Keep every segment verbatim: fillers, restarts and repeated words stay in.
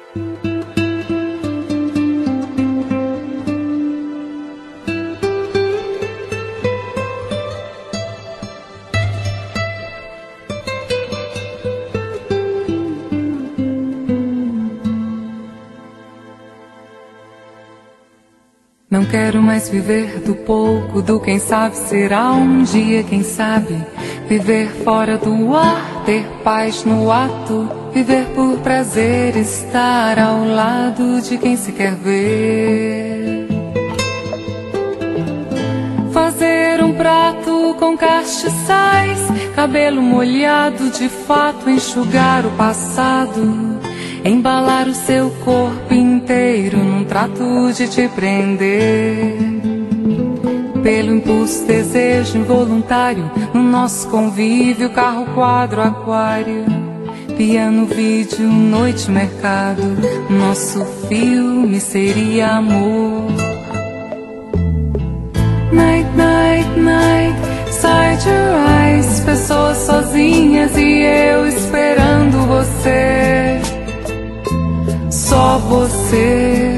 Não quero mais viver do pouco, do quem sabe será um dia, quem sabe. Viver fora do ar, ter paz no ato, viver por prazer, estar ao lado de quem se quer ver. Fazer um prato com castiçais, cabelo molhado de fato, enxugar o passado. Embalar o seu corpo inteiro num trato de te prender. Pelo impulso, desejo involuntário, no nosso convívio, carro, quadro, aquário. Piano, vídeo, noite, mercado. Nosso filme seria amor. Night, night, night, side your eyes. Pessoas sozinhas e eu esperando você. Só você.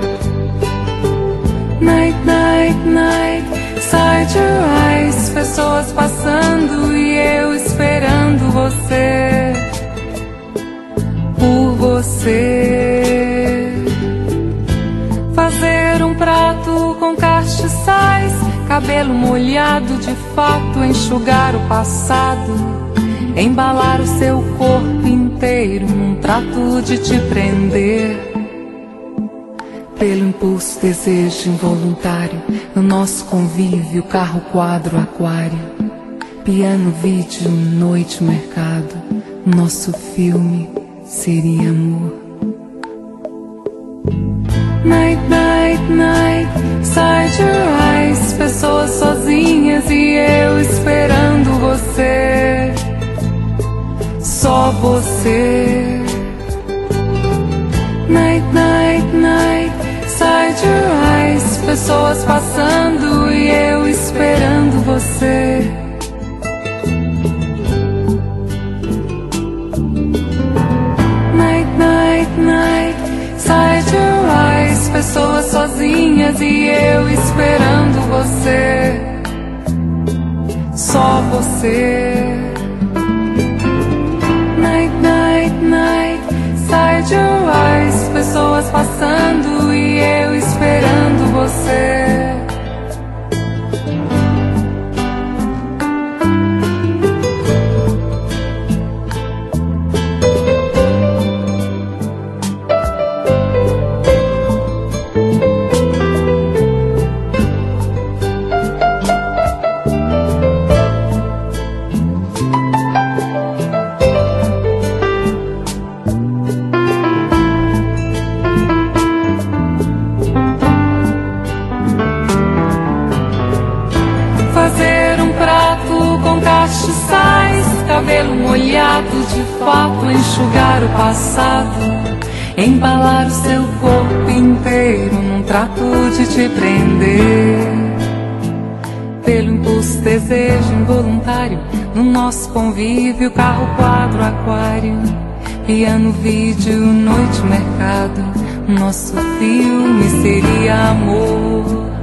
Night, night, night, side your eyes. Pessoas passando e eu esperando você. Por você. Fazer um prato com castiçais, cabelo molhado de fato, enxugar o passado. Embalar o seu corpo inteiro num trato de te prender. Pelo impulso, desejo involuntário, no nosso convívio, carro, quadro, aquário. Piano, vídeo, noite, mercado. Nosso filme seria amor. Night, night, night, side your eyes. Pessoas sozinhas e eu esperando você. Só você. Night, night, night, side your eyes. Pessoas passando e eu esperando você. Night, night, night, side your eyes. Pessoas sozinhas e eu esperando você. Só você. Night, night, night, side your eyes. Pessoas passando e eu esperando você. Cabelo molhado de fato, enxugar o passado. Embalar o seu corpo inteiro num trato de te prender. Pelo impulso, desejo involuntário, no nosso convívio, carro, quadro, aquário. Piano, vídeo, noite, mercado. Nosso filme seria amor.